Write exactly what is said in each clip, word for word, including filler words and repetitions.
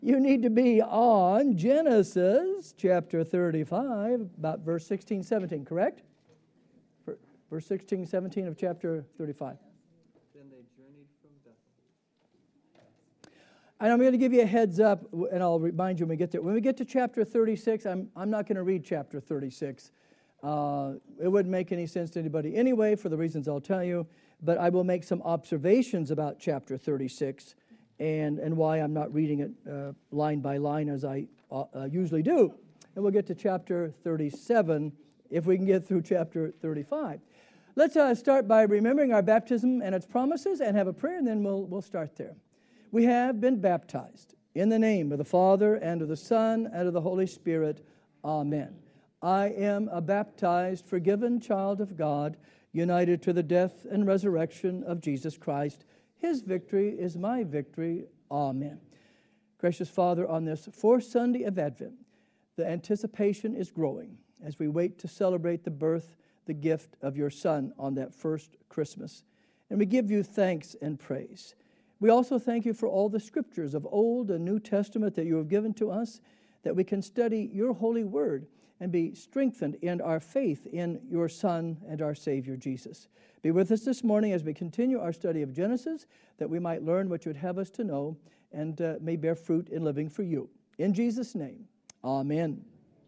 You need to be on Genesis chapter thirty-five, about verse sixteen, seventeen, correct? Verse sixteen, seventeen of chapter thirty-five. Then they journeyed from Bethel. And I'm going to give you a heads up, and I'll remind you when we get there. When we get to chapter thirty-six, I'm, I'm not going to read chapter thirty-six. Uh, it wouldn't make any sense to anybody anyway, for the reasons I'll tell you. But I will make some observations about chapter thirty-six and, and why I'm not reading it uh, line by line as I uh, uh, usually do. And we'll get to chapter thirty-seven if we can get through chapter thirty-five. Let's uh, start by remembering our baptism and its promises and have a prayer, and then we'll, we'll start there. We have been baptized in the name of the Father, and of the Son, and of the Holy Spirit. Amen. I am a baptized, forgiven child of God, united to the death and resurrection of Jesus Christ. His victory is my victory. Amen. Gracious Father, on this fourth Sunday of Advent, the anticipation is growing as we wait to celebrate the birth, the gift of your Son on that first Christmas. And we give you thanks and praise. We also thank you for all the scriptures of Old and New Testament that you have given to us, that we can study your holy word and be strengthened in our faith in your Son and our Savior, Jesus. Be with us this morning as we continue our study of Genesis, that we might learn what you would have us to know and uh, may bear fruit in living for you. In Jesus' name, amen.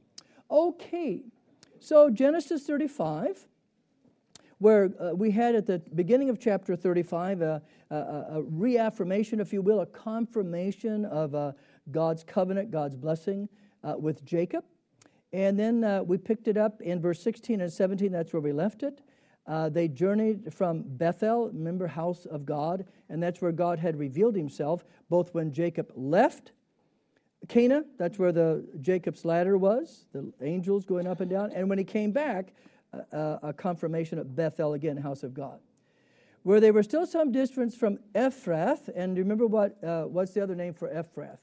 Okay, so Genesis thirty-five, where uh, we had at the beginning of chapter thirty-five a, a, a reaffirmation, if you will, a confirmation of uh, God's covenant, God's blessing uh, with Jacob. And then uh, we picked it up in verse sixteen and seventeen. That's where we left it. Uh, they journeyed from Bethel, remember, house of God, and that's where God had revealed himself, both when Jacob left Canaan, that's where the Jacob's ladder was, the angels going up and down, and when he came back, uh, a confirmation of Bethel again, house of God. Where they were still some distance from Ephrath, and remember what uh, what's the other name for Ephrath?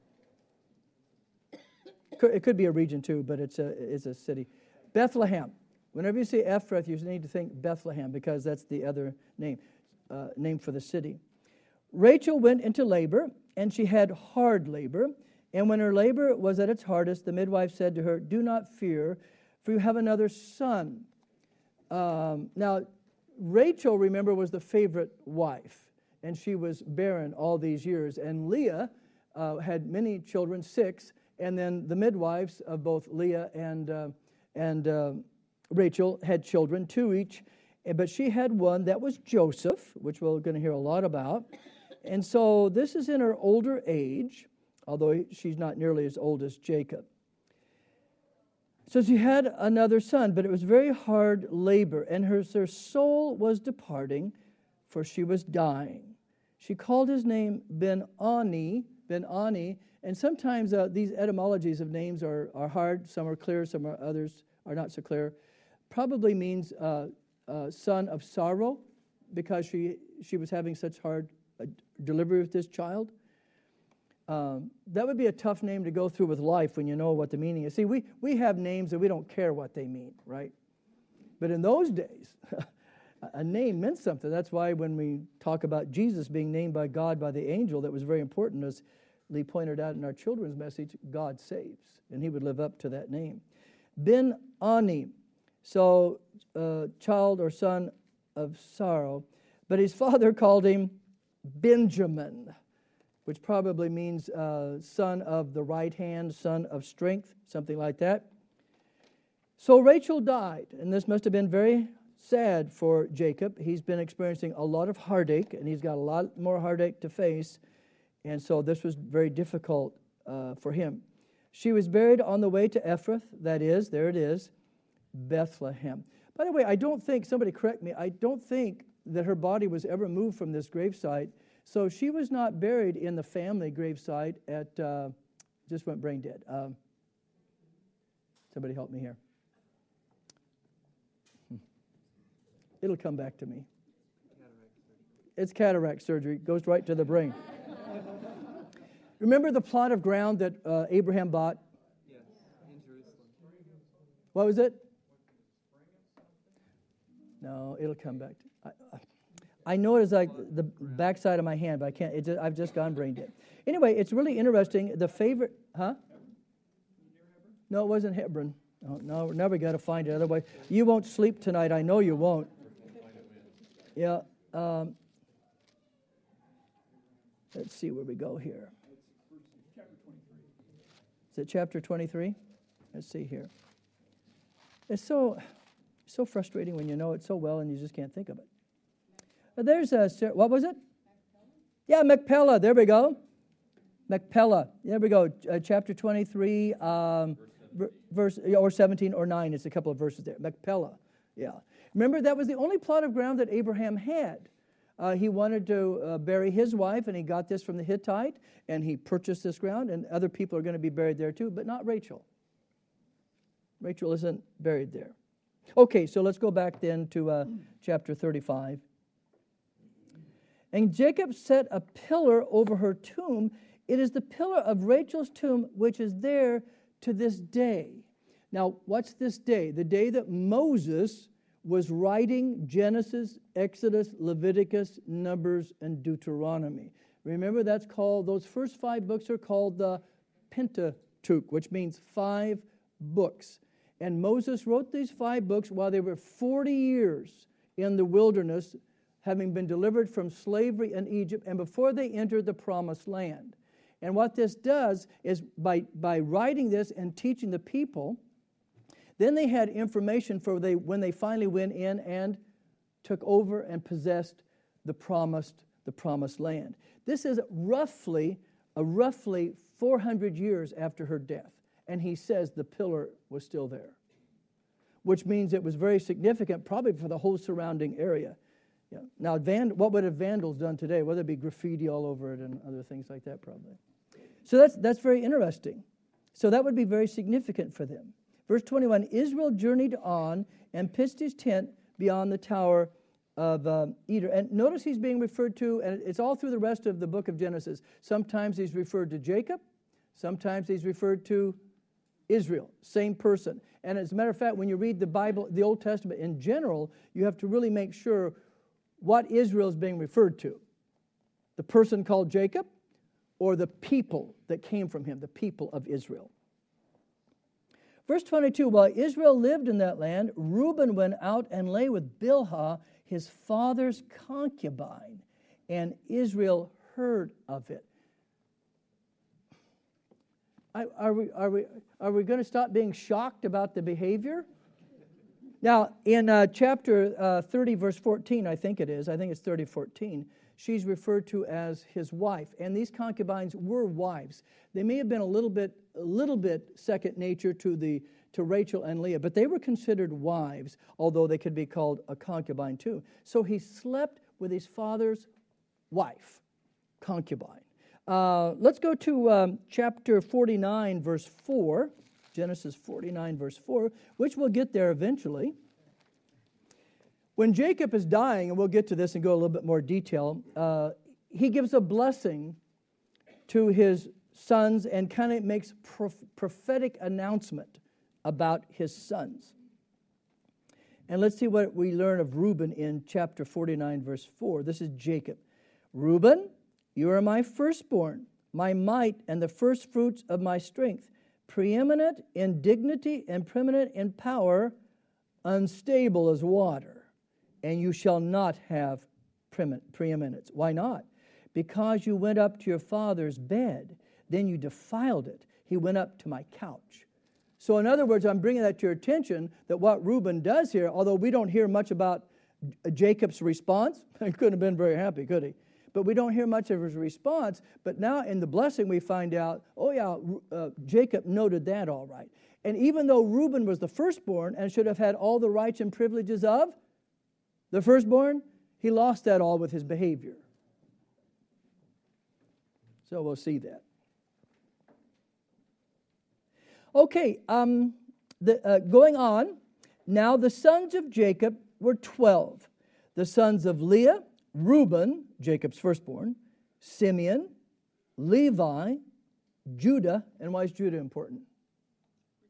It could be a region too, but it's a it's a city. Bethlehem. Whenever you say Ephrath, you need to think Bethlehem because that's the other name, uh, name for the city. Rachel went into labor, and she had hard labor. And when her labor was at its hardest, the midwife said to her, "Do not fear, for you have another son." Um, now, Rachel, remember, was the favorite wife, and she was barren all these years. And Leah uh, had many children, six. And then the midwives of both Leah and uh, and uh, Rachel had children, two each. But she had one that was Joseph, which we're going to hear a lot about. And so this is in her older age, although she's not nearly as old as Jacob. So she had another son, but it was very hard labor, and her, her soul was departing, for she was dying. She called his name Ben-Ani, Ben-Ani, and sometimes uh, these etymologies of names are, are hard. Some are clear, some are others are not so clear. Probably means uh, uh, son of sorrow, because she she was having such hard uh, delivery with this child. Um, that would be a tough name to go through with life when you know what the meaning is. See, we, we have names that we don't care what they mean, right? But in those days, a name meant something. That's why when we talk about Jesus being named by God by the angel, that was very important. As Lee pointed out in our children's message, God saves, and he would live up to that name. Ben-Ani, so uh, child or son of sorrow, but his father called him Benjamin, which probably means uh, son of the right hand, son of strength, something like that. So Rachel died, and this must have been very sad for Jacob. He's been experiencing a lot of heartache, and he's got a lot more heartache to face, and so this was very difficult uh, for him. She was buried on the way to Ephrath, that is, there it is, Bethlehem. By the way, I don't think, somebody correct me, I don't think that her body was ever moved from this gravesite. So she was not buried in the family gravesite at, uh, just went brain dead. Um, somebody help me here. It'll come back to me. It's cataract surgery. It goes right to the brain. Remember the plot of ground that uh, Abraham bought? Yes, in Jerusalem. What was it? No, it'll come back. To, I, I know it is like the backside of my hand, but I can't. It just, I've just gone brain dead. Anyway, it's really interesting. The favorite, huh? No, it wasn't Hebron. Oh, no, now we got to find it. Otherwise, you won't sleep tonight. I know you won't. Yeah. Um, let's see where we go here. Is it chapter twenty-three? Let's see here. It's so, so frustrating when you know it so well and you just can't think of it. But there's a, what was it? Yeah, Machpelah. There we go. Machpelah. There we go. Uh, chapter twenty-three, um, verse, or seventeen or nine. It's a couple of verses there. Machpelah. Yeah. Remember, that was the only plot of ground that Abraham had. Uh, he wanted to uh, bury his wife, and he got this from the Hittite, and he purchased this ground, and other people are going to be buried there too, but not Rachel. Rachel isn't buried there. Okay, so let's go back then to uh, chapter thirty-five. And Jacob set a pillar over her tomb. It is the pillar of Rachel's tomb, which is there to this day. Now, what's this day? The day that Moses was writing Genesis, Exodus, Leviticus, Numbers, and Deuteronomy. Remember, that's called, those first five books are called the Pentateuch, which means five books. And Moses wrote these five books while they were forty years in the wilderness, having been delivered from slavery in Egypt, and before they entered the promised land. And what this does is by, by writing this and teaching the people, then they had information for they when they finally went in and took over and possessed the promised the promised land. This is roughly a roughly four hundred years after her death, and he says the pillar was still there, which means it was very significant, probably for the whole surrounding area. Yeah. Now, van, what would have vandals done today? Well, there'd be graffiti all over it and other things like that, probably. So that's that's very interesting. So that would be very significant for them. Verse twenty-one, Israel journeyed on and pitched his tent beyond the tower of um, Eder. And notice he's being referred to, and it's all through the rest of the book of Genesis. Sometimes he's referred to Jacob. Sometimes he's referred to Israel, same person. And as a matter of fact, when you read the Bible, the Old Testament in general, you have to really make sure what Israel is being referred to. The person called Jacob or the people that came from him, the people of Israel. Verse twenty-two, while Israel lived in that land, Reuben went out and lay with Bilhah, his father's concubine, and Israel heard of it. I, are we, are we, are we going to stop being shocked about the behavior? Now, in uh, chapter uh, thirty, verse fourteen, I think it is, I think it's thirty, fourteen, she's referred to as his wife. And these concubines were wives. They may have been a little bit, a little bit second nature to the to Rachel and Leah, but they were considered wives, although they could be called a concubine too. So he slept with his father's wife, concubine. Uh, let's go to um, chapter forty-nine, verse four, Genesis forty-nine, verse four, which we'll get there eventually. When Jacob is dying, and we'll get to this and go a little bit more detail, uh, he gives a blessing to his sons and kind of makes prof- prophetic announcement about his sons. And let's see what we learn of Reuben in chapter forty-nine, verse four. This is Jacob. Reuben, you are my firstborn, my might, and the first fruits of my strength, preeminent in dignity and preeminent in power, unstable as water, and you shall not have preeminence. Why not? Because you went up to your father's bed, then you defiled it. He went up to my couch. So in other words, I'm bringing that to your attention that what Reuben does here, although we don't hear much about Jacob's response, he couldn't have been very happy, could he? But we don't hear much of his response. But now in the blessing we find out, oh yeah, uh, Jacob noted that all right. And even though Reuben was the firstborn and should have had all the rights and privileges of the firstborn, he lost that all with his behavior. So we'll see that. Okay, um, the, uh, going on. Now the sons of Jacob were twelve. The sons of Leah, Reuben, Jacob's firstborn, Simeon, Levi, Judah. And why is Judah important?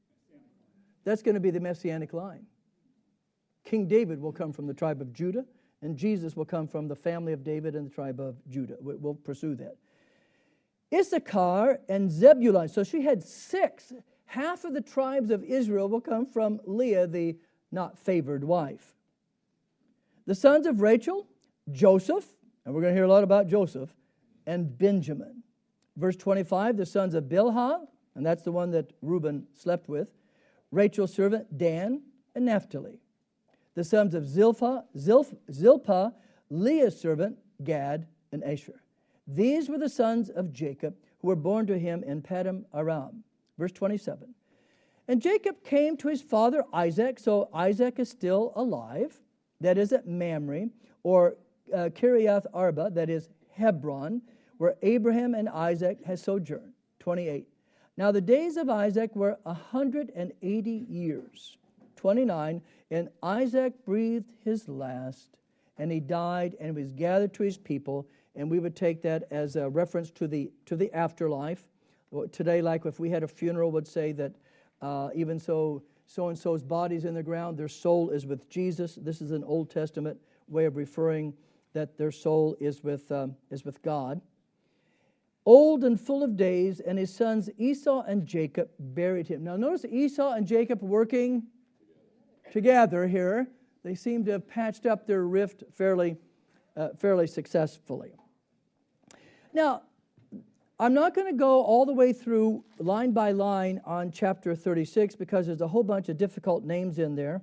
That's going to be the Messianic line. King David will come from the tribe of Judah, And Jesus will come from the family of David and the tribe of Judah. We'll pursue that. Issachar and Zebulun. So she had six. Half of the tribes of Israel will come from Leah, the not favored wife. The sons of Rachel, Joseph, and we're going to hear a lot about Joseph, and Benjamin. Verse twenty-five, the sons of Bilhah, and that's the one that Reuben slept with, Rachel's servant, Dan, and Naphtali. The sons of Zilpah, Zilph, Zilpah, Leah's servant, Gad, and Asher. These were the sons of Jacob who were born to him in Paddan Aram. Verse twenty-seven. And Jacob came to his father Isaac, so Isaac is still alive, that is at Mamre, or uh, Kiriath Arba, that is Hebron, where Abraham and Isaac had sojourned. twenty-eight. Now the days of Isaac were one hundred eighty years. twenty-nine. And Isaac breathed his last, and he died and was gathered to his people. And we would take that as a reference to the to the afterlife. Today, like if we had a funeral, would say that uh, even so, so-and-so's body's in the ground, their soul is with Jesus. This is an Old Testament way of referring that their soul is with um, is with God. Old and full of days, and his sons Esau and Jacob buried him. Now notice Esau and Jacob working together here. They seem to have patched up their rift fairly, uh, fairly successfully. Now, I'm not going to go all the way through line by line on chapter thirty-six because there's a whole bunch of difficult names in there.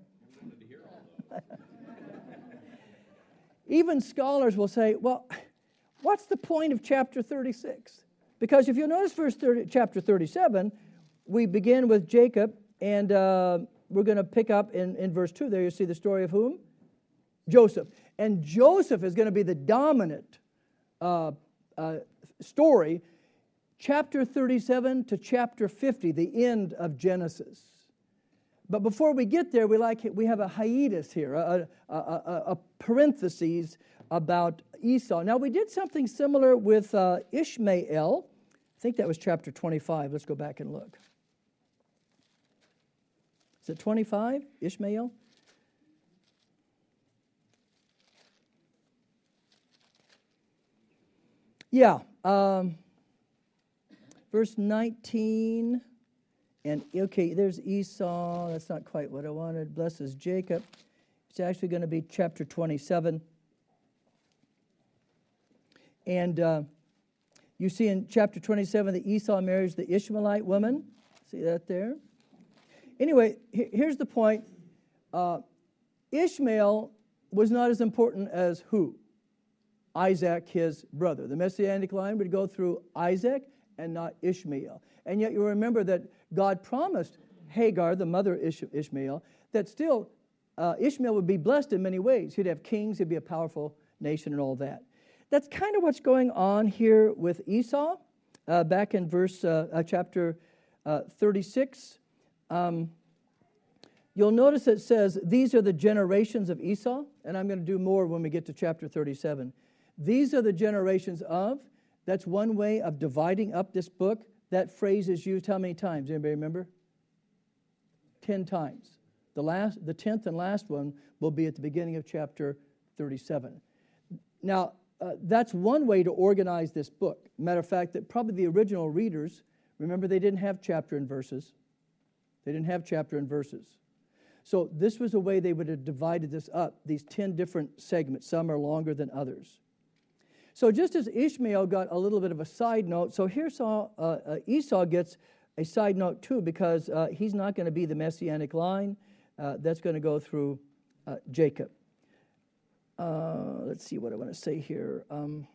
Even scholars will say, well, what's the point of chapter thirty-six? Because if you notice verse thirty, chapter thirty-seven, we begin with Jacob, and uh, we're going to pick up in, in verse two there. You see the story of whom? Joseph. And Joseph is going to be the dominant uh, uh, story. Chapter thirty-seven to chapter fifty, the end of Genesis. But before we get there, we like we have a hiatus here, a, a, a, a parenthesis about Esau. Now, we did something similar with uh, Ishmael. I think that was chapter twenty-five. Let's go back and look. Is it twenty-five, Ishmael? Yeah. Um, verse nineteen. And, okay, there's Esau. That's not quite what I wanted. Blesses Jacob. It's actually going to be chapter twenty-seven. And uh, you see in chapter twenty-seven that Esau marries the Ishmaelite woman. See that there? Anyway, he- here's the point. Uh, Ishmael was not as important as who? Isaac, his brother. The Messianic line would go through Isaac and not Ishmael. And yet you remember that God promised Hagar, the mother of Ish- Ishmael, that still uh, Ishmael would be blessed in many ways. He'd have kings, he'd be a powerful nation and all that. That's kind of what's going on here with Esau. Uh, back in verse uh, uh, chapter uh, thirty-six, um, you'll notice it says, these are the generations of Esau, and I'm going to do more when we get to chapter thirty-seven. These are the generations of, that's one way of dividing up this book. That phrase is used how many times? Anybody remember? Ten times. The last, the tenth and last one will be at the beginning of chapter thirty-seven. Now, uh, that's one way to organize this book. Matter of fact, that probably the original readers, remember they didn't have chapter and verses. They didn't have chapter and verses. So this was a way they would have divided this up, these ten different segments. Some are longer than others. So just as Ishmael got a little bit of a side note, so here saw, uh, uh, Esau gets a side note too, because uh, he's not going to be the Messianic line. Uh, that's going to go through uh, Jacob. Uh, let's see what I want to say here. Um,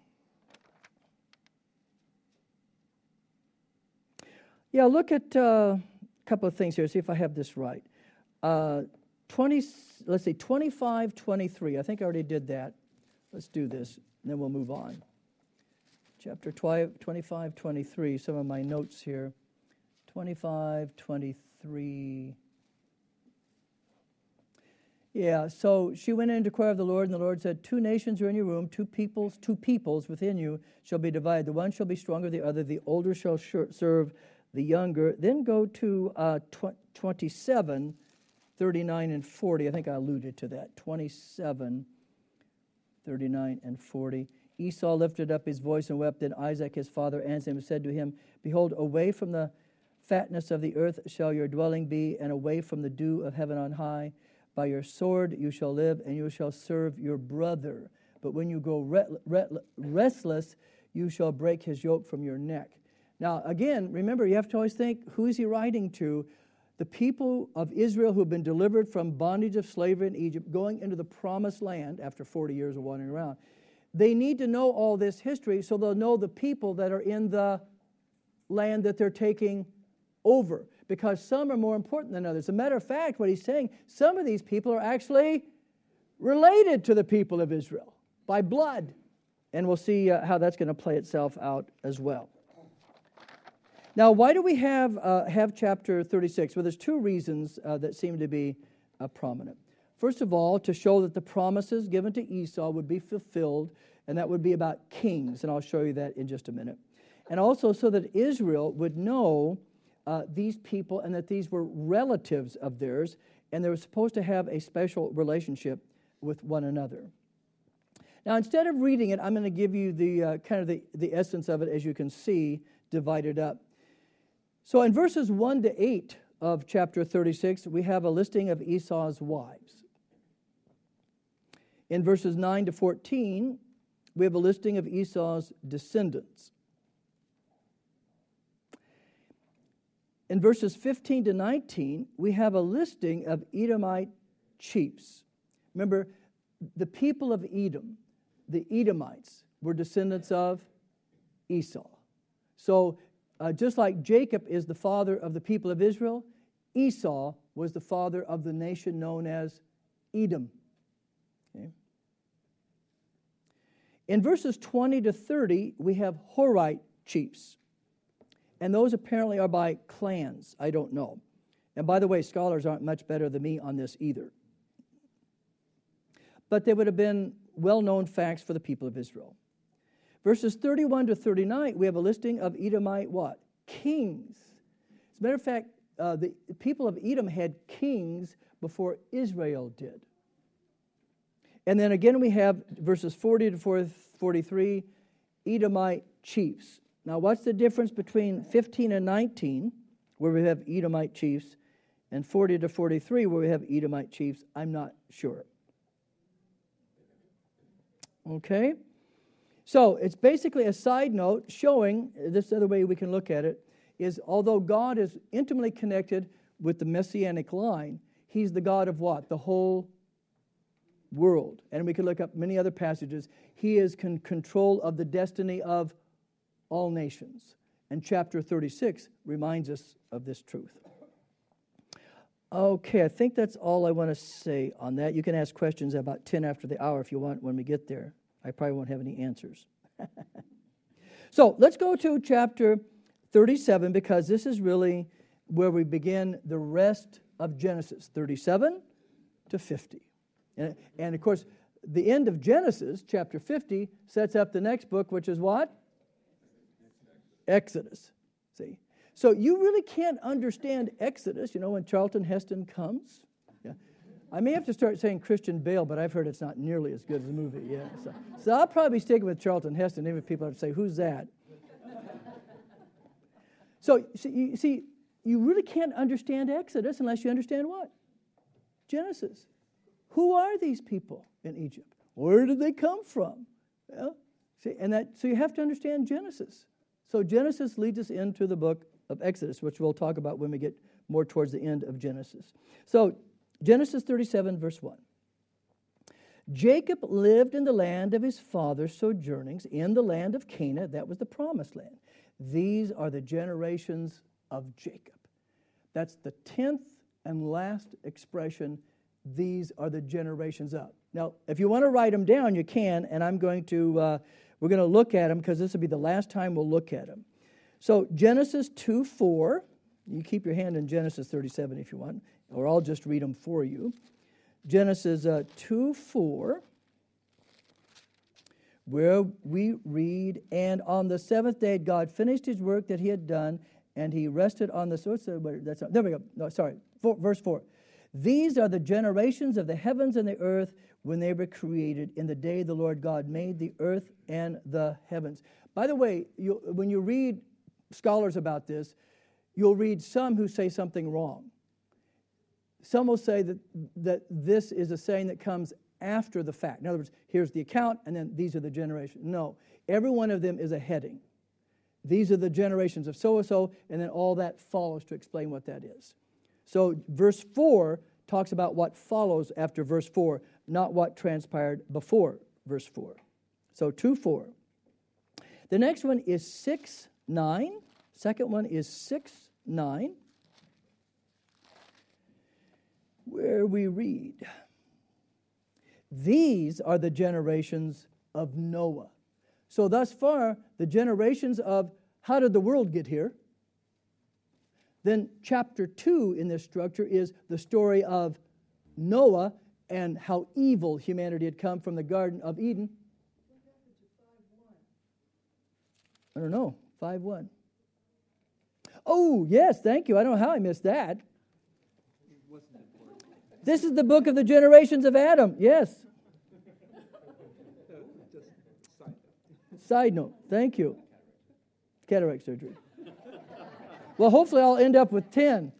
yeah, look at uh, a couple of things here. See if I have this right. Uh, twenty. Let's see, twenty-five, twenty-three. I think I already did that. Let's do this. And then we'll move on. Chapter twenty-five, twenty-three, some of my notes here. twenty-five, twenty-three. Yeah, so she went in to inquire of the Lord, and the Lord said, two nations are in your womb, two peoples, two peoples within you shall be divided. The one shall be stronger than the other, the older shall serve the younger. Then go to uh, tw- twenty-seven, thirty-nine, and forty. I think I alluded to that. twenty-seven. thirty-nine and forty. Esau lifted up his voice and wept. Then Isaac his father answered him and said to him, Behold, away from the fatness of the earth shall your dwelling be, and away from the dew of heaven on high. By your sword you shall live, and you shall serve your brother. But when you go re- re- restless, you shall break his yoke from your neck. Now, again, remember, you have to always think, who is he writing to? The people of Israel who have been delivered from bondage of slavery in Egypt, going into the promised land after forty years of wandering around. They need to know all this history so they'll know the people that are in the land that they're taking over, because some are more important than others. As a matter of fact, what he's saying, some of these people are actually related to the people of Israel by blood. And we'll see uh, how that's going to play itself out as well. Now, why do we have uh, have chapter thirty-six? Well, there's two reasons uh, that seem to be uh, prominent. First of all, to show that the promises given to Esau would be fulfilled, and that would be about kings, and I'll show you that in just a minute. And also so that Israel would know uh, these people and that these were relatives of theirs, and they were supposed to have a special relationship with one another. Now, instead of reading it, I'm going to give you the uh, kind of the, the essence of it, as you can see, divided up. So in verses one to eight of chapter thirty-six, we have a listing of Esau's wives. In verses nine to fourteen, we have a listing of Esau's descendants. In verses fifteen to nineteen, we have a listing of Edomite chiefs. Remember, the people of Edom, the Edomites, were descendants of Esau. So uh, just like Jacob is the father of the people of Israel, Esau was the father of the nation known as Edom. Okay. In verses twenty to thirty, we have Horite chiefs. And those apparently are by clans. I don't know. And by the way, scholars aren't much better than me on this either. But they would have been well-known facts for the people of Israel. Verses thirty-one to thirty-nine, we have a listing of Edomite what? Kings. As a matter of fact, uh, the people of Edom had kings before Israel did. And then again we have verses forty to forty-three, Edomite chiefs. Now what's the difference between fifteen and nineteen, where we have Edomite chiefs, and forty to forty-three, where we have Edomite chiefs? I'm not sure. Okay? So it's basically a side note showing, this other way we can look at it, is although God is intimately connected with the Messianic line, he's the God of what? The whole world. And we can look up many other passages. He is in control of the destiny of all nations. And chapter thirty-six reminds us of this truth. Okay, I think that's all I want to say on that. You can ask questions about ten after the hour if you want when we get there. I probably won't have any answers. So let's go to chapter thirty-seven, because this is really where we begin the rest of Genesis, thirty-seven to fifty. And, and of course, the end of Genesis, chapter fifty, sets up the next book, which is what? Exodus. See? So you really can't understand Exodus, you know, when Charlton Heston comes. Yeah. I may have to start saying Christian Bale, but I've heard it's not nearly as good as the movie. Yeah. So, so I'll probably be sticking with Charlton Heston, even if people have to say, who's that? So you see, you really can't understand Exodus unless you understand what? Genesis. Who are these people in Egypt? Where did they come from? Well, see, and that so you have to understand Genesis. So Genesis leads us into the book of Exodus, which we'll talk about when we get more towards the end of Genesis. So Genesis thirty-seven, verse one. Jacob lived in the land of his father's sojournings, in the land of Canaan. That was the promised land. These are the generations of Jacob. That's the tenth and last expression. These are the generations of. Now, if you want to write them down, you can, and I'm going to, uh, we're going to look at them because this will be the last time we'll look at them. So Genesis two four, you keep your hand in Genesis thirty-seven if you want, or I'll just read them for you. Genesis uh, two four, where we read, and on the seventh day God finished his work that he had done, and he rested on the, so that's not, there we go, no, sorry, four, verse four. These are the generations of the heavens and the earth when they were created in the day the Lord God made the earth and the heavens. By the way, you, when you read scholars about this, you'll read some who say something wrong. Some will say that, that this is a saying that comes after the fact. In other words, here's the account, and then these are the generations. No, every one of them is a heading. These are the generations of so-and-so, and then all that follows to explain what that is. So verse four talks about what follows after verse four, not what transpired before verse four. So two four. The next one is six nine. Second one is six nine, where we read, these are the generations of Noah. So thus far, the generations of how did the world get here? Then chapter two in this structure is the story of Noah and how evil humanity had come from the Garden of Eden. I don't know, five one. Oh, yes, thank you. I don't know how I missed that. This is the book of the generations of Adam. Yes. Side note, thank you. Cataract surgery. Well, hopefully I'll end up with ten.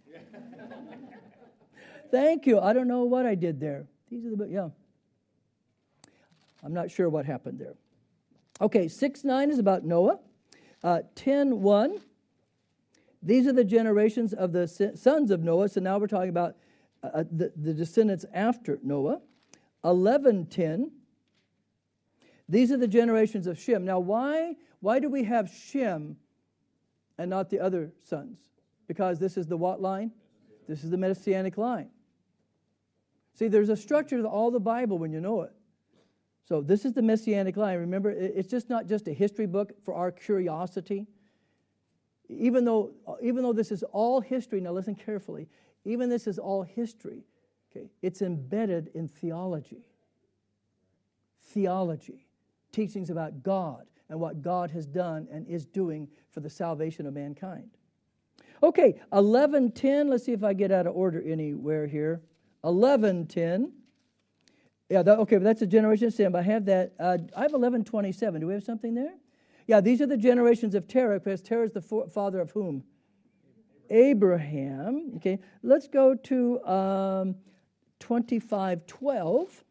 Thank you. I don't know what I did there. These are the, yeah. I'm not sure what happened there. Okay, six nine is about Noah. Uh, ten one. These are the generations of the sons of Noah. So now we're talking about uh, the, the descendants after Noah. eleven ten. These are the generations of Shem. Now, why, why do we have Shem and not the other sons? Because this is the what line? This is the Messianic line. See, there's a structure to all the Bible when you know it. So this is the Messianic line. Remember, it's just not just a history book for our curiosity. Even though, even though this is all history, now listen carefully, even this is all history, okay, it's embedded in theology. Theology. Teachings about God and what God has done and is doing for the salvation of mankind. Okay, eleven ten, let's see if I get out of order anywhere here. eleven ten. Yeah, that, okay, but that's a generation of Shem. I have that. Uh, I have eleven twenty-seven. Do we have something there? Yeah, these are the generations of Terah, because Terah is the for, father of whom? Abraham. Okay, let's go to um, twenty-five twelve.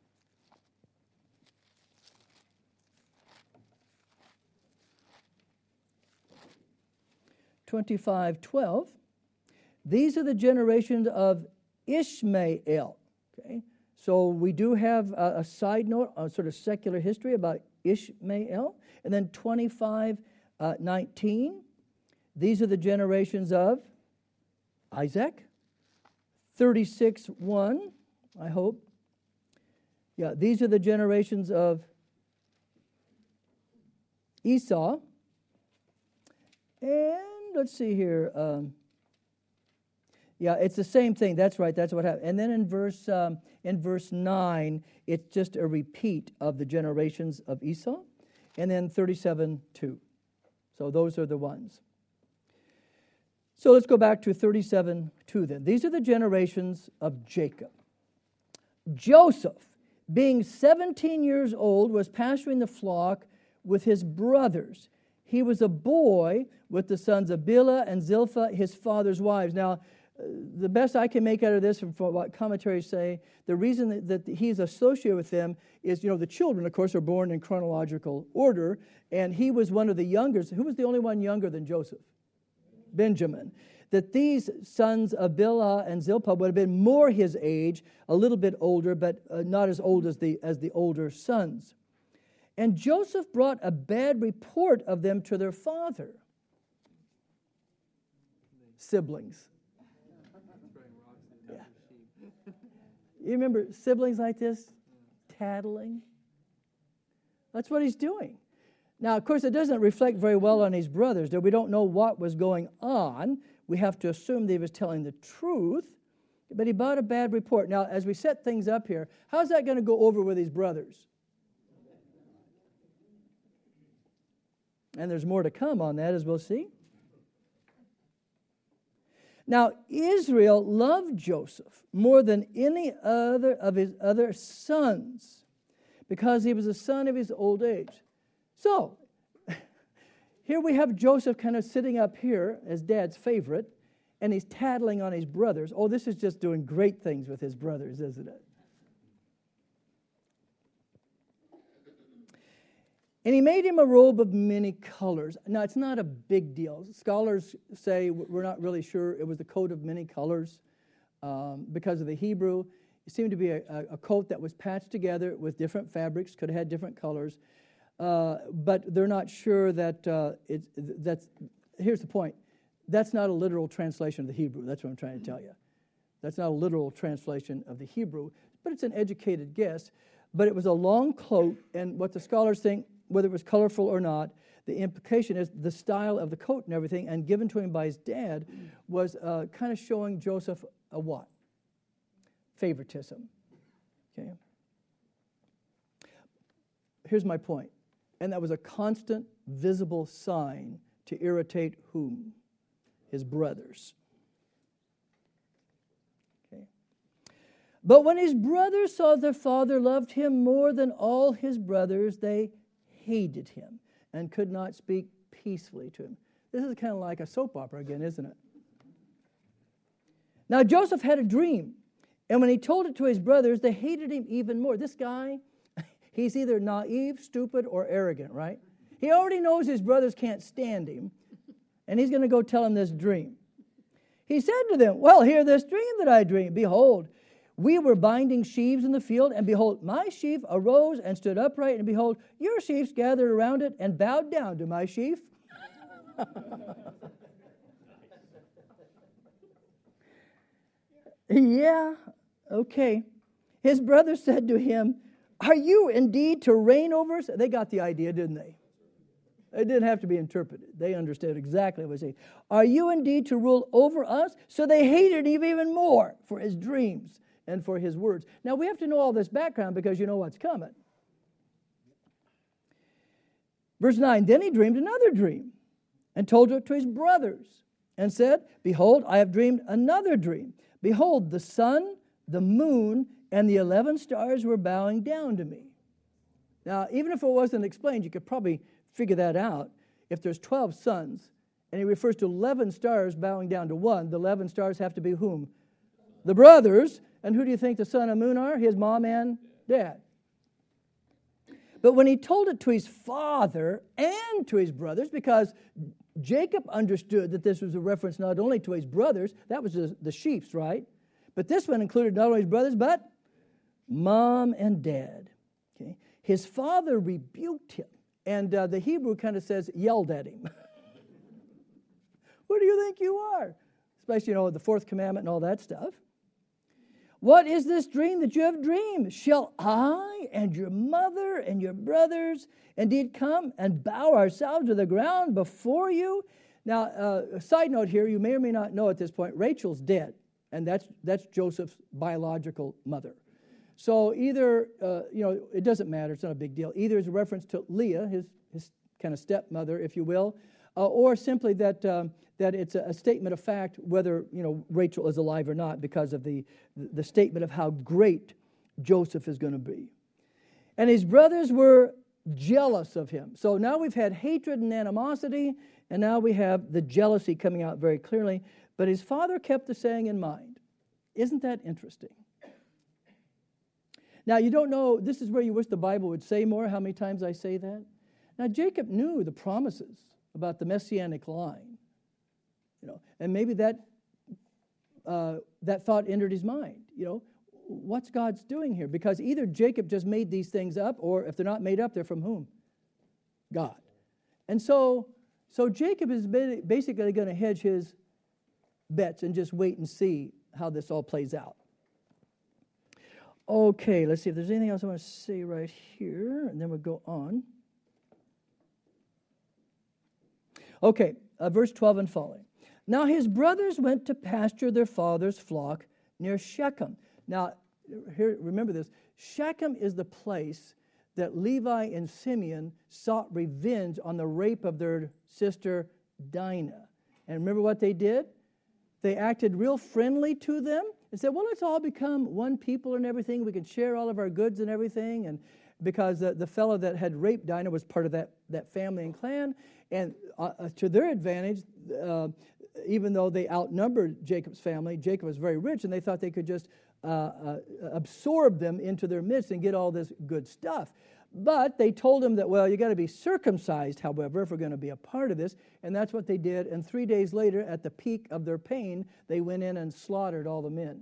twenty-five twelve. These are the generations of Ishmael. Okay, so we do have a, a side note, a sort of secular history about Ishmael. And then twenty-five nineteen. These are the generations of Isaac. thirty-six one, I hope. Yeah, these are the generations of Esau. And let's see here. Um, yeah, it's the same thing. That's right. That's what happened. And then in verse um, in verse nine, it's just a repeat of the generations of Esau. And then thirty-seven two. So those are the ones. So let's go back to thirty-seven two then. These are the generations of Jacob. Joseph, being seventeen years old, was pasturing the flock with his brothers. He was a boy with the sons of Bilhah and Zilpah, his father's wives. Now, the best I can make out of this, from what commentaries say, the reason that, that he's associated with them is, you know, the children, of course, are born in chronological order, and he was one of the youngest. Who was the only one younger than Joseph? Benjamin. That these sons of Bilhah and Zilpah would have been more his age, a little bit older, but uh, not as old as the as the older sons. And Joseph brought a bad report of them to their father. Siblings. Yeah. You remember siblings like this? Tattling. That's what he's doing. Now, of course, it doesn't reflect very well on his brothers. That we don't know what was going on. We have to assume that he was telling the truth. But he brought a bad report. Now, as we set things up here, how's that going to go over with his brothers? And there's more to come on that, as we'll see. Now, Israel loved Joseph more than any other of his other sons because he was a son of his old age. So, here we have Joseph kind of sitting up here as dad's favorite, and he's tattling on his brothers. Oh, this is just doing great things with his brothers, isn't it? And he made him a robe of many colors. Now, it's not a big deal. Scholars say we're not really sure it was the coat of many colors um, because of the Hebrew. It seemed to be a, a coat that was patched together with different fabrics, could have had different colors. Uh, but they're not sure that uh, it's, that's, here's the point. That's not a literal translation of the Hebrew. That's what I'm trying to tell you. That's not a literal translation of the Hebrew, but it's an educated guess. But it was a long coat, and what the scholars think, whether it was colorful or not, the implication is the style of the coat and everything, and given to him by his dad, was uh, kind of showing Joseph a what? Favoritism. Okay. Here's my point. And that was a constant, visible sign to irritate whom? His brothers. Okay. But when his brothers saw their father loved him more than all his brothers, they hated him and could not speak peacefully to him. This is kind of like a soap opera again, isn't it? Now, Joseph had a dream, and when he told it to his brothers, they hated him even more. This guy, he's either naive, stupid, or arrogant, right? He already knows his brothers can't stand him, and he's going to go tell them this dream. He said to them, well, hear this dream that I dreamed. Behold, we were binding sheaves in the field, and behold, my sheaf arose and stood upright, and behold, your sheaves gathered around it and bowed down to my sheaf. Yeah, okay. His brothers said to him, are you indeed to reign over us? They got the idea, didn't they? It didn't have to be interpreted. They understood exactly what he was saying. Are you indeed to rule over us? So they hated him even more for his dreams and for his words. Now, we have to know all this background because you know what's coming. Verse nine, then he dreamed another dream and told it to his brothers and said, behold, I have dreamed another dream. Behold, the sun, the moon, and the eleven stars were bowing down to me. Now, even if it wasn't explained, you could probably figure that out. If there's twelve suns, and he refers to eleven stars bowing down to one, the eleven stars have to be whom? The brothers. And who do you think the sun and moon are? His mom and dad. But when he told it to his father and to his brothers, because Jacob understood that this was a reference not only to his brothers, that was the, the sheaves, right? But this one included not only his brothers, but mom and dad. Okay. His father rebuked him. And uh, the Hebrew kind of says, yelled at him. Who do you think you are? Especially, you know, the fourth commandment and all that stuff. What is this dream that you have dreamed? Shall I and your mother and your brothers indeed come and bow ourselves to the ground before you? Now, uh, a side note here, you may or may not know at this point, Rachel's dead, and that's that's Joseph's biological mother. So either, uh, you know, it doesn't matter, it's not a big deal. Either is a reference to Leah, his, his kind of stepmother, if you will, uh, or simply that um, that it's a, a statement of fact whether, you know, Rachel is alive or not because of the, the statement of how great Joseph is going to be. And his brothers were jealous of him. So now we've had hatred and animosity, and now we have the jealousy coming out very clearly. But his father kept the saying in mind. Isn't that interesting? Now, you don't know, this is where you wish the Bible would say more, how many times I say that. Now, Jacob knew the promises about the messianic line. You know, and maybe that uh, that thought entered his mind. You know, what's God's doing here? Because either Jacob just made these things up, or if they're not made up, they're from whom? God. And so, so Jacob is basically going to hedge his bets and just wait and see how this all plays out. Okay, let's see if there's anything else I want to say right here, and then we'll go on. Okay, uh, verse twelve and following. Now his brothers went to pasture their father's flock near Shechem. Now, here, remember this. Shechem is the place that Levi and Simeon sought revenge on the rape of their sister Dinah. And remember what they did? they acted real friendly to them and said, well, let's all become one people and everything. We can share all of our goods and everything. And because the, the fellow that had raped Dinah was part of that, that family and clan. And uh, to their advantage, uh, even though they outnumbered Jacob's family, Jacob was very rich, and they thought they could just uh, uh, absorb them into their midst and get all this good stuff. But they told him that, well, you got to be circumcised, however, if we're going to be a part of this. And that's what they did. And three days later, at the peak of their pain, they went in and slaughtered all the men.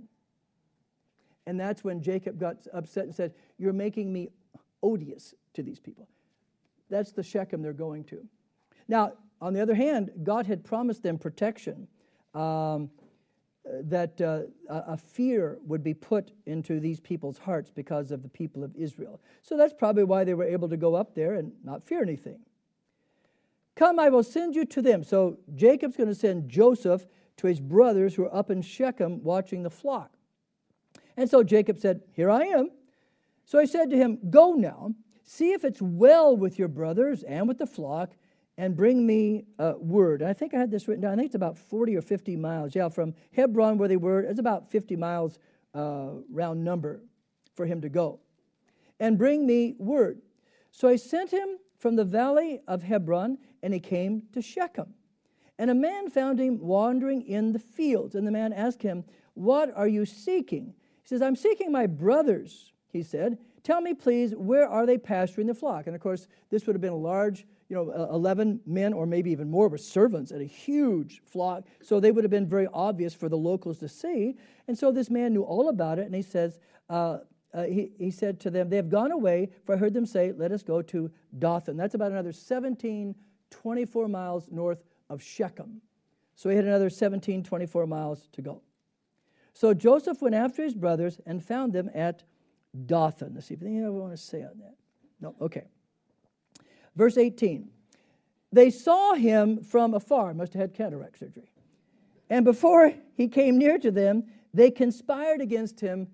And that's when Jacob got upset and said, you're making me odious to these people. That's the Shechem they're going to. Now, on the other hand, God had promised them protection, um, that uh, a fear would be put into these people's hearts because of the people of Israel. So that's probably why they were able to go up there and not fear anything. Come, I will send you to them. So Jacob's going to send Joseph to his brothers who are up in Shechem watching the flock. And so Jacob said, here I am. So he said to him, go now, see if it's well with your brothers and with the flock, and bring me uh, word. And I think I had this written down. I think it's about forty or fifty miles. Yeah, from Hebron where they were, it's about fifty miles uh, round number for him to go. And bring me word. So I sent him from the valley of Hebron, and he came to Shechem. And a man found him wandering in the fields. And the man asked him, what are you seeking? He says, I'm seeking my brothers, he said. Tell me, please, where are they pasturing the flock? And, of course, this would have been a large, you know, eleven men or maybe even more were servants at a huge flock. So they would have been very obvious for the locals to see. And so this man knew all about it. And he says, uh, uh, he, he said to them, they have gone away, for I heard them say, let us go to Dothan. That's about another seventeen, twenty-four miles north of Shechem. So he had another seventeen, twenty-four miles to go. So Joseph went after his brothers and found them at Dothan. Let's see if anything I want to say on that. No, okay. Verse eighteen. They saw him from afar, must have had cataract surgery. And before he came near to them, they conspired against him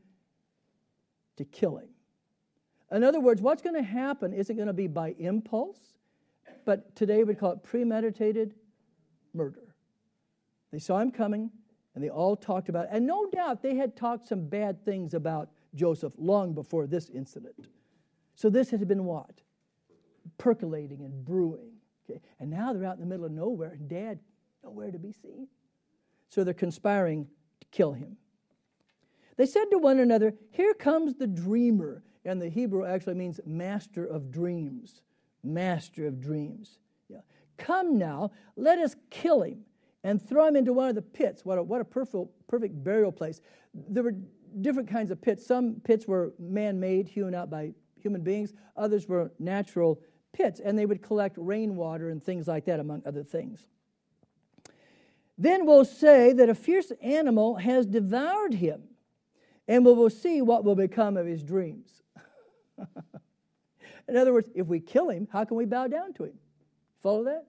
to kill him. In other words, what's going to happen isn't going to be by impulse, but today we'd call it premeditated murder. They saw him coming, and they all talked about it. And no doubt they had talked some bad things about Joseph long before this incident. So this had been what? Percolating and brewing. Okay? And now they're out in the middle of nowhere, and Dad nowhere to be seen. So they're conspiring to kill him. They said to one another, here comes the dreamer. And the Hebrew actually means master of dreams. Master of dreams. Yeah. Come now, let us kill him and throw him into one of the pits. What a, what a perfect, perfect burial place. There were different kinds of pits. Some pits were man-made, hewn out by human beings. Others were natural pits, and they would collect rainwater and things like that, among other things. Then we'll say that a fierce animal has devoured him, and we will see what will become of his dreams. In other words, if we kill him, how can we bow down to him? Follow that?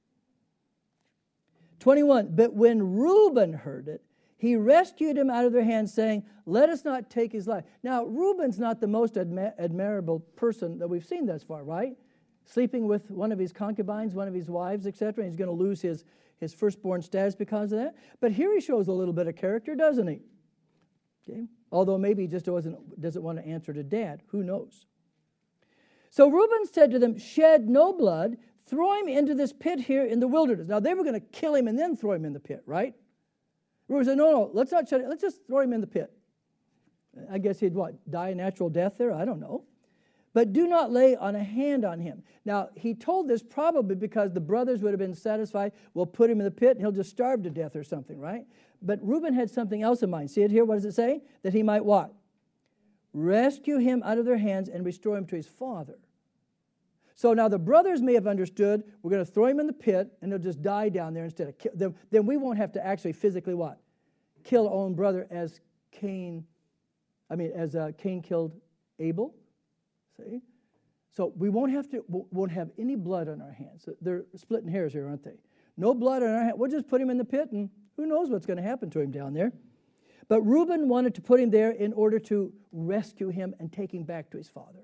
twenty-one, but when Reuben heard it, he rescued him out of their hands, saying, let us not take his life. Now, Reuben's not the most admi- admirable person that we've seen thus far, right? Sleeping with one of his concubines, one of his wives, et cetera. He's going to lose his, his firstborn status because of that. But here he shows a little bit of character, doesn't he? Okay. Although maybe he just doesn't, doesn't want to answer to Dad. Who knows? So Reuben said to them, shed no blood, throw him into this pit here in the wilderness. Now, they were going to kill him and then throw him in the pit, right? Reuben said, no, no, let's not shut it. Let's just throw him in the pit. I guess he'd, what, die a natural death there? I don't know. But do not lay on a hand on him. Now, he told this probably because the brothers would have been satisfied, we'll put him in the pit and he'll just starve to death or something, right? But Reuben had something else in mind. See it here? What does it say? That he might what? Rescue him out of their hands and restore him to his father. So now the brothers may have understood, we're going to throw him in the pit and he'll just die down there instead of kill them. Then we won't have to actually physically what? Kill our own brother as Cain, I mean, as uh, Cain killed Abel. See? So we won't have to, won't have any blood on our hands. They're splitting hairs here, aren't they? No blood on our hands. We'll just put him in the pit and who knows what's going to happen to him down there. But Reuben wanted to put him there in order to rescue him and take him back to his father.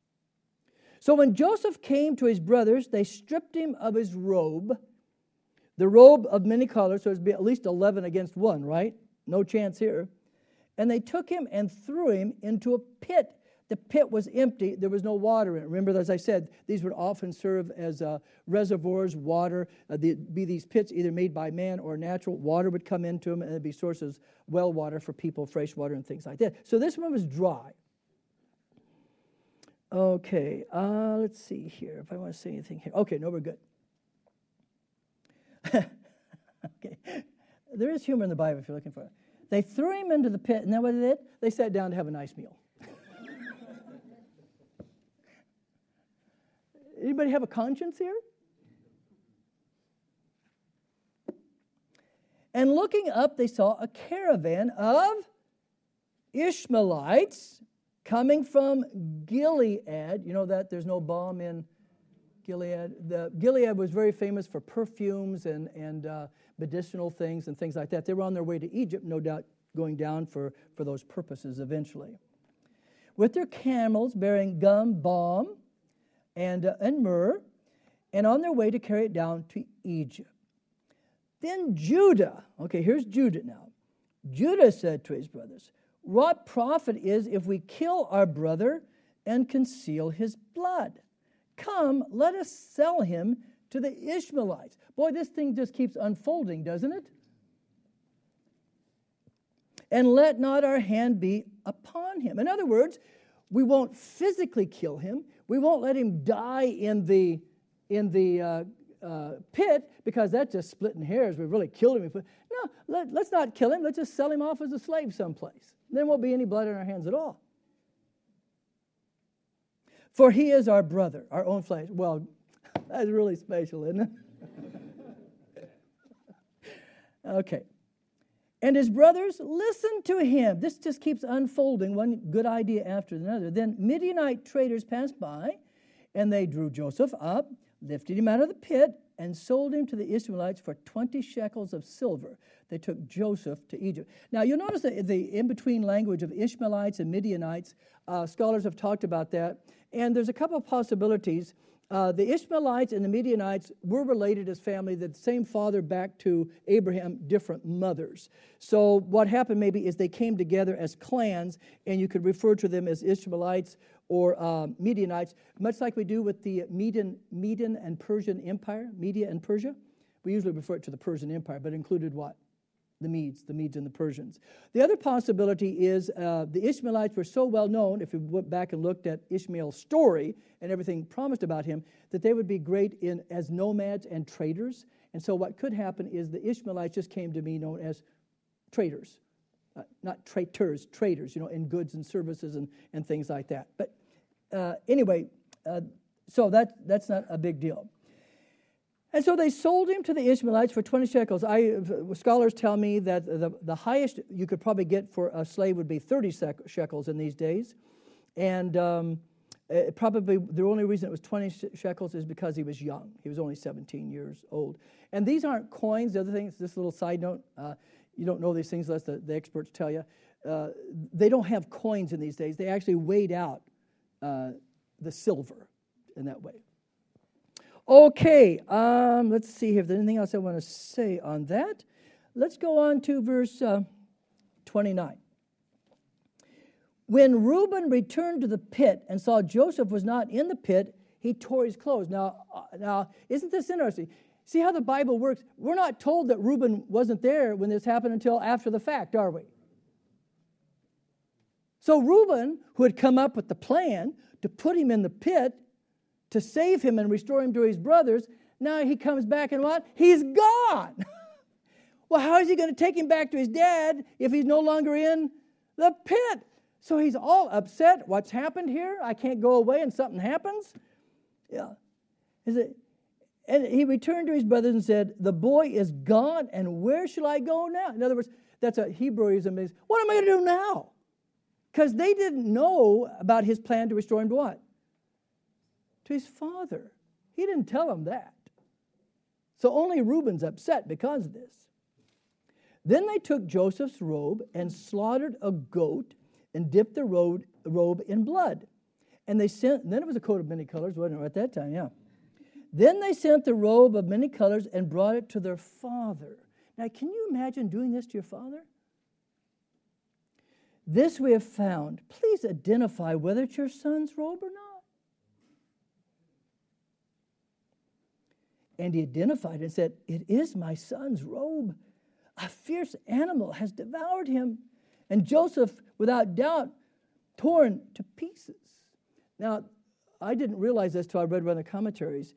So when Joseph came to his brothers, they stripped him of his robe, the robe of many colors, so it'd be at least eleven against one, right? No chance here. And they took him and threw him into a pit. The pit was empty. There was no water in it. Remember, as I said, these would often serve as uh, reservoirs, water. Uh, there'd be these pits either made by man or natural. Water would come into them, and there'd be sources, well water for people, fresh water and things like that. So this one was dry. Okay, uh, let's see here if I want to say anything here. Okay, no, we're good. Okay, there is humor in the Bible if you're looking for it. They threw him into the pit, and then what they did? They sat down to have a nice meal. Anybody have a conscience here? And looking up, they saw a caravan of Ishmaelites coming from Gilead. You know that there's no balm in Gilead. The Gilead was very famous for perfumes and, and uh, medicinal things and things like that. They were on their way to Egypt, no doubt going down for, for those purposes eventually. With their camels bearing gum, balm, and, uh, and myrrh, and on their way to carry it down to Egypt. Then Judah, okay, here's Judah now. Judah said to his brothers, what profit is if we kill our brother and conceal his blood? Come, let us sell him to the Ishmaelites. Boy, this thing just keeps unfolding, doesn't it? And let not our hand be upon him. In other words, we won't physically kill him. We won't let him die in the, in the uh, uh, pit, because that's just splitting hairs. We really killed him. No, let, let's not kill him. Let's just sell him off as a slave someplace. There won't be any blood on our hands at all. For he is our brother, our own flesh. Well, that's really special, isn't it? Okay. And his brothers listened to him. This just keeps unfolding, one good idea after another. Then Midianite traders passed by, and they drew Joseph up, lifted him out of the pit, and sold him to the Ishmaelites for twenty shekels of silver. They took Joseph to Egypt. Now, you'll notice the, the in-between language of Ishmaelites and Midianites. Uh, scholars have talked about that. And there's a couple of possibilities. Uh, the Ishmaelites and the Midianites were related as family, the same father back to Abraham, different mothers. So what happened maybe is they came together as clans, and you could refer to them as Ishmaelites or uh, Midianites, much like we do with the Median, Median and Persian Empire, Media and Persia. We usually refer it to the Persian Empire, but it included what? The Medes, the Medes and the Persians. The other possibility is uh, the Ishmaelites were so well known, if we went back and looked at Ishmael's story and everything promised about him, that they would be great in as nomads and traders. And so what could happen is the Ishmaelites just came to be known as traders, uh, not traitors, traders, you know, in goods and services and, and things like that. But uh, anyway, uh, so that that's not a big deal. And so they sold him to the Ishmaelites for twenty shekels. I, scholars tell me that the, the highest you could probably get for a slave would be thirty shekels in these days. And um, it probably the only reason it was twenty shekels is because he was young. He was only seventeen years old. And these aren't coins. The other thing, this little side note, uh, you don't know these things unless the, the experts tell you. Uh, they don't have coins in these days. They actually weighed out uh, the silver in that way. Okay, um, let's see if there's anything else I want to say on that. Let's go on to verse uh, twenty-nine. When Reuben returned to the pit and saw Joseph was not in the pit, he tore his clothes. Now, uh, now, isn't this interesting? See how the Bible works? We're not told that Reuben wasn't there when this happened until after the fact, are we? So Reuben, who had come up with the plan to put him in the pit, to save him and restore him to his brothers, now he comes back and what? He's gone. Well, how is he going to take him back to his dad if he's no longer in the pit? So he's all upset. What's happened here? I can't go away and something happens? Yeah. Is it? And he returned to his brothers and said, the boy is gone, and where shall I go now? In other words, that's a Hebraism. What am I going to do now? Because they didn't know about his plan to restore him to what? To his father. He didn't tell him that. So only Reuben's upset because of this. Then they took Joseph's robe and slaughtered a goat and dipped the robe, robe in blood. And they sent, and then it was a coat of many colors, wasn't it, at that time, yeah. Then they sent the robe of many colors and brought it to their father. Now, can you imagine doing this to your father? This we have found. Please identify whether it's your son's robe or not. And he identified and said, it is my son's robe. A fierce animal has devoured him. And Joseph, without doubt, torn to pieces. Now, I didn't realize this till I read one of the commentaries.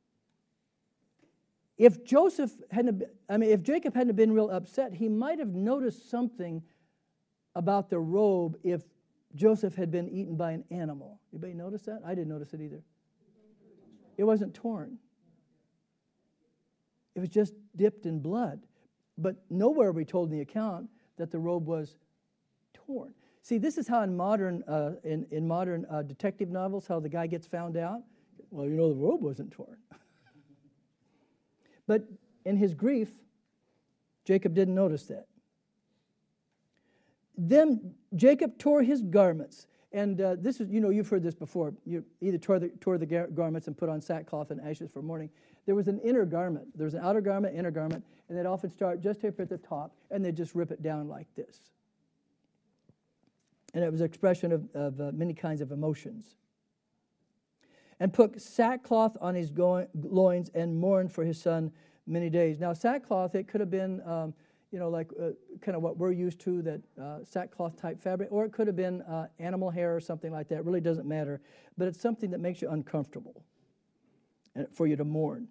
If Joseph hadn't, been, I mean, if Jacob hadn't been real upset, he might have noticed something about the robe if Joseph had been eaten by an animal. Anybody notice that? I didn't notice it either. It wasn't torn. It was just dipped in blood. But nowhere are we told in the account that the robe was torn. See, this is how in modern uh, in, in modern uh, detective novels, how the guy gets found out. Well, you know, the robe wasn't torn. But in his grief, Jacob didn't notice that. Then Jacob tore his garments. And uh, this is, you know, you've heard this before. You either tore the, tore the gar- garments and put on sackcloth and ashes for mourning. There was an inner garment. There was an outer garment, inner garment, and they'd often start just here at the top, and they'd just rip it down like this. And it was an expression of, of uh, many kinds of emotions. And put sackcloth on his go- loins and mourned for his son many days. Now, sackcloth, it could have been, um, you know, like uh, kind of what we're used to, that uh, sackcloth type fabric, or it could have been uh, animal hair or something like that. It really doesn't matter. But it's something that makes you uncomfortable and for you to mourn.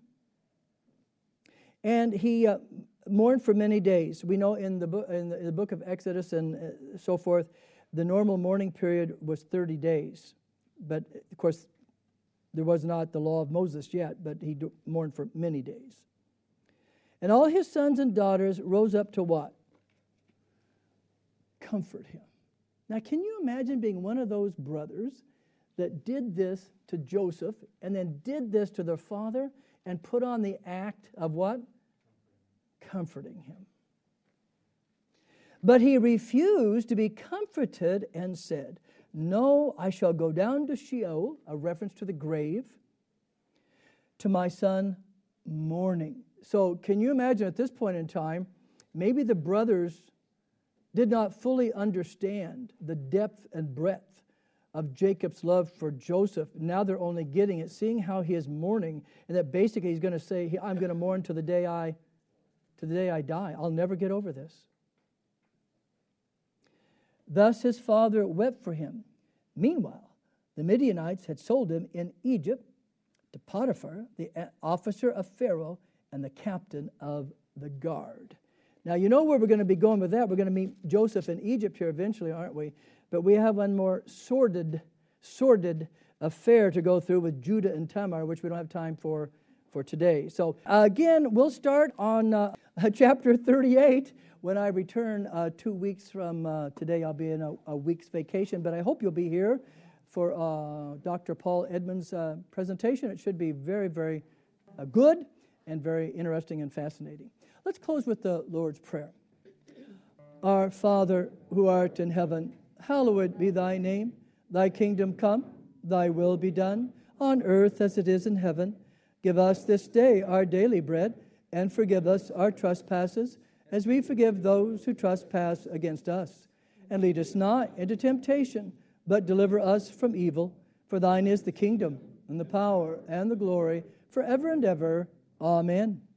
And he uh, mourned for many days. We know in the, bo- in the, in the book of Exodus and uh, so forth, the normal mourning period was thirty days. But, of course, there was not the law of Moses yet, but he do- mourned for many days. And all his sons and daughters rose up to what? Comfort him. Now, can you imagine being one of those brothers that did this to Joseph and then did this to their father and put on the act of what? Comforting him. But he refused to be comforted and said, no, I shall go down to Sheol, a reference to the grave, to my son mourning. So can you imagine at this point in time, maybe the brothers did not fully understand the depth and breadth of Jacob's love for Joseph. Now they're only getting it, seeing how he is mourning, and that basically he's going to say, I'm going to mourn to the day I, to the day I die. I'll never get over this. Thus his father wept for him. Meanwhile, the Midianites had sold him in Egypt to Potiphar, the officer of Pharaoh and the captain of the guard. Now, you know where we're going to be going with that. We're going to meet Joseph in Egypt here eventually, aren't we? But we have one more sordid, sordid affair to go through with Judah and Tamar, which we don't have time for for today. So, uh, again, we'll start on uh, chapter thirty-eight. When I return uh, two weeks from uh, today, I'll be in a, a week's vacation, but I hope you'll be here for uh, Doctor Paul Edmonds' uh, presentation. It should be very, very uh, good and very interesting and fascinating. Let's close with the Lord's Prayer. Our Father, who art in heaven, hallowed be thy name. Thy kingdom come, thy will be done, on earth as it is in heaven. Give us this day our daily bread, and forgive us our trespasses, as we forgive those who trespass against us. And lead us not into temptation, but deliver us from evil. For thine is the kingdom, and the power, and the glory, forever and ever. Amen.